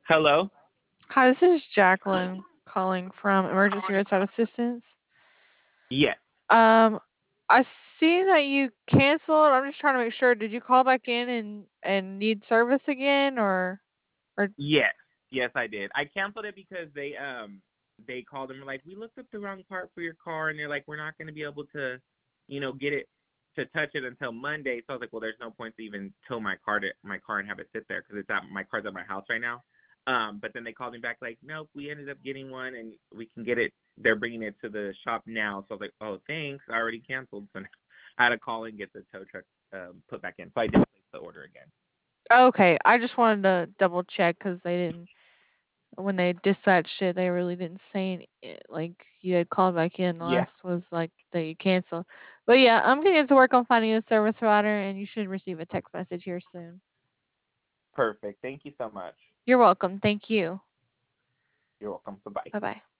Hello? Hi, this is Jacqueline calling from Emergency Roadside Assistance. Yes. Um, I see that you canceled. I'm just trying to make sure. Did you call back in and need service again, or Yes. Yes, I did. I canceled it because they called and were like, "We looked up the wrong part for your car," and they're like, "We're not going to be able to, get it to touch it until Monday." So I was like, "Well, there's no point to even tow my car and have it sit there because my car's at my house right now." But then they called me back like, "Nope, we ended up getting one and we can get it. They're bringing it to the shop now." So I was like, "Oh, thanks. I already canceled." So I had to call and get the tow truck put back in. So I did place the order again. okay? I just wanted to double check because they didn't when they dispatched it. They really didn't say like you had called back in. The Yeah. last was like that you canceled. But yeah, I'm gonna get to work on finding a service provider, and you should receive a text message here soon. Perfect. Thank you so much. You're welcome. Thank you. You're welcome. Bye bye. Bye bye.